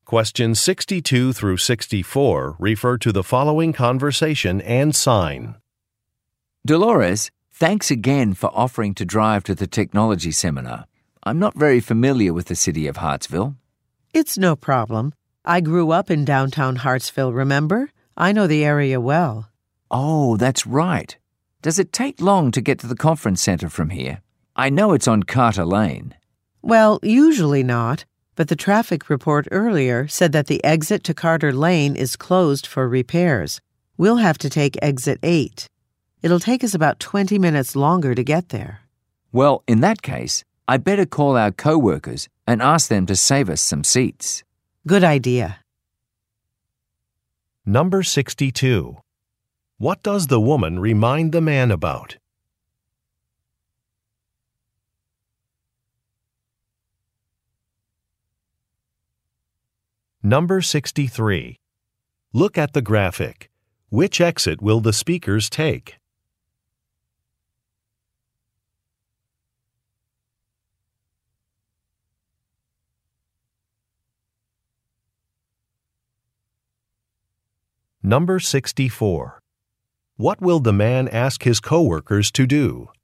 Questions 62 through 64 refer to the following conversation and sign. Dolores, thanks again for offering to drive to the technology seminar. I'm not very familiar with the city of Hartsville. It's no problem. I grew up in downtown Hartsville, remember? I know the area well. Oh, that's right. Does it take long to get to the conference center from here? I know it's on Carter Lane. Well, usually not, but the traffic report earlier said that the exit to Carter Lane is closed for repairs. We'll have to take exit 8. It'll take us about 20 minutes longer to get there. Well, in that case, I better call our co-workers and ask them to save us some seats. Good idea. Number 62. What does the woman remind the man about? Number 63. Look at the graphic. Which exit will the speakers take? Number 64. What will the man ask his coworkers to do?